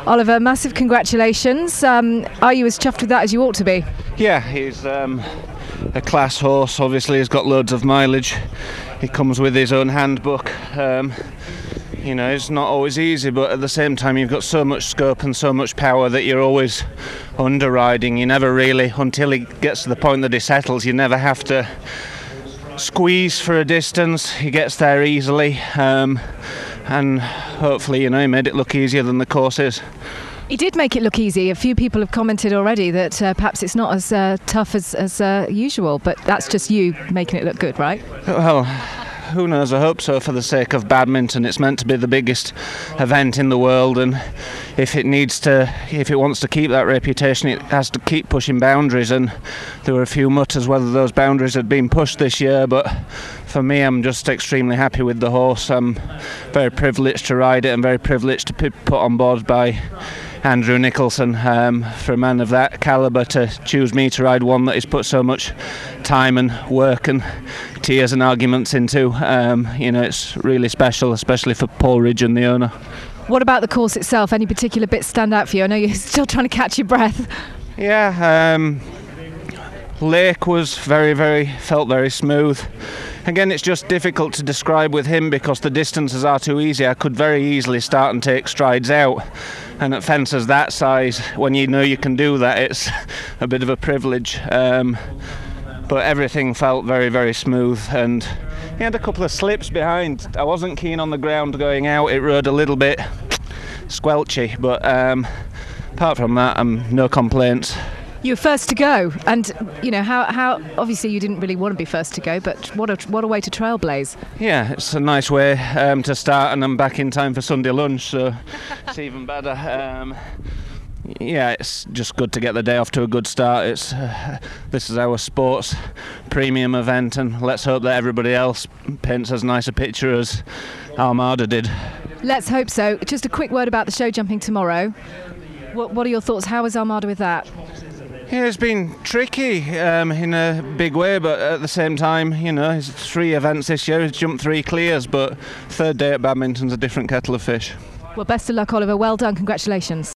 Oliver, massive congratulations. Are you as chuffed with that as you ought to be? Yeah, he's a class horse. Obviously, he's got loads of mileage. He comes with his own handbook. It's not always easy, but at the same time, you've got so much scope and so much power that you're always underriding. You never really, until he gets to the point that he settles, you never have to squeeze for a distance. He gets there easily, and hopefully, he made it look easier than the course is. He did make it look easy. A few people have commented already that perhaps it's not as tough as usual, but that's just you making it look good, right? Well, who knows? I hope so, for the sake of badminton. It's meant to be the biggest event in the world, and if it wants to keep that reputation, it has to keep pushing boundaries. And there were a few mutters whether those boundaries had been pushed this year, but for me, I'm just extremely happy with the horse. I'm very privileged to ride it and very privileged to be put on board by Andrew Nicholson. For a man of that calibre to choose me to ride one that he's put so much time and work and tears and arguments into, it's really special, especially for Paul Ridge and the owner. What about the course itself? Any particular bits stand out for you? I know you're still trying to catch your breath. Yeah, Lake was felt very smooth. Again, it's just difficult to describe with him because the distances are too easy. I could very easily start and take strides out, and at fences that size, when you know you can do that, it's a bit of a privilege. But everything felt very smooth, and he had a couple of slips behind. I wasn't keen on the ground going out. It rode a little bit squelchy, but apart from that, no complaints. You were first to go, and how obviously you didn't really want to be first to go, but what a way to trailblaze. Yeah, it's a nice way to start, and I'm back in time for Sunday lunch, so it's even better. Yeah, it's just good to get the day off to a good start. This is our sports premium event, and let's hope that everybody else paints as nice a picture as Armada did. Let's hope so. Just a quick word about the show jumping tomorrow. What are your thoughts? How is Armada with that? Yeah, it's been tricky in a big way, but at the same time, it's 3 events this year. He's jumped 3 clears, but third day at badminton's a different kettle of fish. Well, best of luck, Oliver. Well done. Congratulations.